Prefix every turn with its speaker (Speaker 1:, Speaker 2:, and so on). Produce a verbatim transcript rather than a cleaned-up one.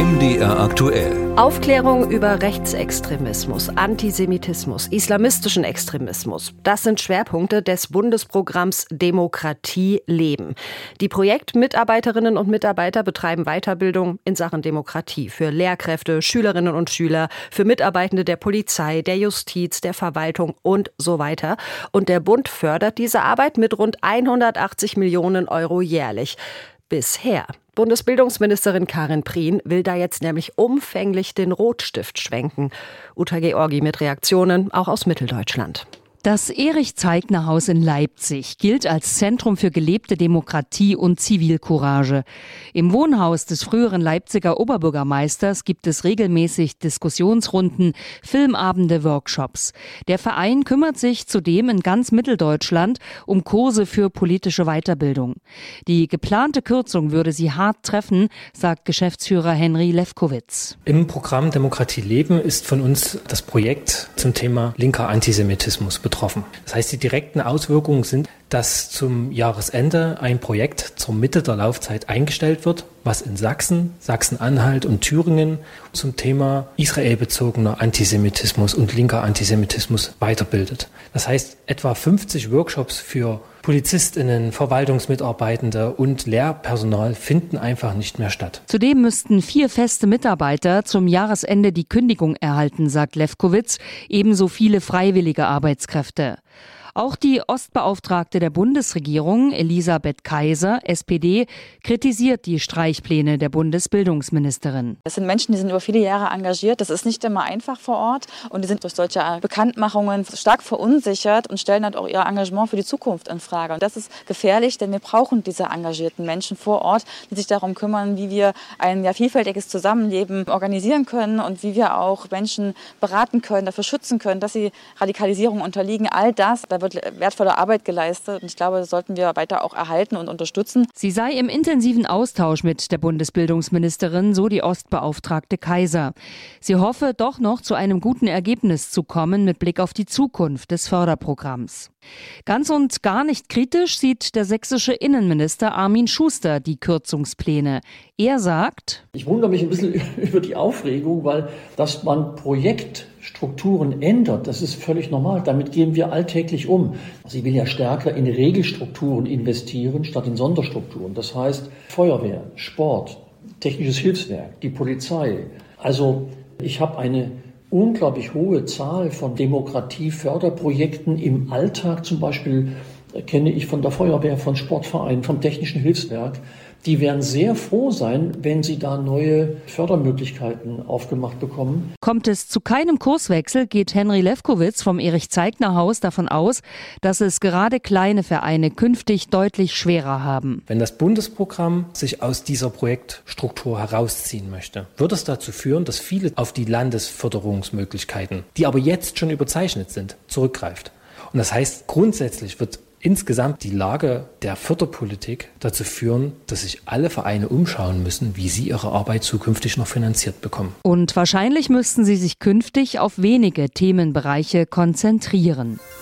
Speaker 1: M D R aktuell.
Speaker 2: Aufklärung über Rechtsextremismus, Antisemitismus, islamistischen Extremismus. Das sind Schwerpunkte des Bundesprogramms Demokratie leben. Die Projektmitarbeiterinnen und Mitarbeiter betreiben Weiterbildung in Sachen Demokratie für Lehrkräfte, Schülerinnen und Schüler, für Mitarbeitende der Polizei, der Justiz, der Verwaltung und so weiter. Und der Bund fördert diese Arbeit mit rund hundertachtzig Millionen Euro jährlich. Bisher. Bundesbildungsministerin Karin Prien will da jetzt nämlich umfänglich den Rotstift schwenken. Uta Georgi mit Reaktionen, auch aus Mitteldeutschland.
Speaker 3: Das Erich-Zeigner-Haus in Leipzig gilt als Zentrum für gelebte Demokratie und Zivilcourage. Im Wohnhaus des früheren Leipziger Oberbürgermeisters gibt es regelmäßig Diskussionsrunden, Filmabende, Workshops. Der Verein kümmert sich zudem in ganz Mitteldeutschland um Kurse für politische Weiterbildung. Die geplante Kürzung würde sie hart treffen, sagt Geschäftsführer Henry Lefkowitz.
Speaker 4: Im Programm Demokratie leben ist von uns das Projekt zum Thema linker Antisemitismus betroffen. Das heißt, die direkten Auswirkungen sind, dass zum Jahresende ein Projekt zur Mitte der Laufzeit eingestellt wird, was in Sachsen, Sachsen-Anhalt und Thüringen zum Thema israelbezogener Antisemitismus und linker Antisemitismus weiterbildet. Das heißt, etwa fünfzig Workshops für PolizistInnen, Verwaltungsmitarbeitende und Lehrpersonal finden einfach nicht mehr statt.
Speaker 3: Zudem müssten vier feste Mitarbeiter zum Jahresende die Kündigung erhalten, sagt Lefkowitz, ebenso viele freiwillige Arbeitskräfte. Auch die Ostbeauftragte der Bundesregierung, Elisabeth Kaiser, S P D, kritisiert die Streichpläne der Bundesbildungsministerin.
Speaker 5: Das sind Menschen, die sind über viele Jahre engagiert. Das ist nicht immer einfach vor Ort. Und die sind durch solche Bekanntmachungen stark verunsichert und stellen dann auch ihr Engagement für die Zukunft in Frage. Und das ist gefährlich, denn wir brauchen diese engagierten Menschen vor Ort, die sich darum kümmern, wie wir ein ja, vielfältiges Zusammenleben organisieren können und wie wir auch Menschen beraten können, dafür schützen können, dass sie Radikalisierung unterliegen. All das, da wird wertvolle Arbeit geleistet und ich glaube, das sollten wir weiter auch erhalten und unterstützen.
Speaker 3: Sie sei im intensiven Austausch mit der Bundesbildungsministerin, so die Ostbeauftragte Kaiser. Sie hoffe doch noch zu einem guten Ergebnis zu kommen mit Blick auf die Zukunft des Förderprogramms. Ganz und gar nicht kritisch sieht der sächsische Innenminister Armin Schuster die Kürzungspläne. Er sagt:
Speaker 6: Ich wundere mich ein bisschen über die Aufregung, weil dass man Projektstrukturen ändert, das ist völlig normal. Damit gehen wir alltäglich um. Sie will ja stärker in Regelstrukturen investieren, statt in Sonderstrukturen. Das heißt Feuerwehr, Sport, technisches Hilfswerk, die Polizei. Also ich habe eine unglaublich hohe Zahl von Demokratieförderprojekten im Alltag, zum Beispiel kenne ich von der Feuerwehr, von Sportvereinen, vom Technischen Hilfswerk. Die werden sehr froh sein, wenn sie da neue Fördermöglichkeiten aufgemacht bekommen.
Speaker 3: Kommt es zu keinem Kurswechsel, geht Henry Lefkowitz vom Erich-Zeigner-Haus davon aus, dass es gerade kleine Vereine künftig deutlich schwerer haben.
Speaker 4: Wenn das Bundesprogramm sich aus dieser Projektstruktur herausziehen möchte, wird es dazu führen, dass viele auf die Landesförderungsmöglichkeiten, die aber jetzt schon überzeichnet sind, zurückgreift. Und das heißt, grundsätzlich wird insgesamt die Lage der Förderpolitik dazu führen, dass sich alle Vereine umschauen müssen, wie sie ihre Arbeit zukünftig noch finanziert bekommen.
Speaker 3: Und wahrscheinlich müssten sie sich künftig auf wenige Themenbereiche konzentrieren.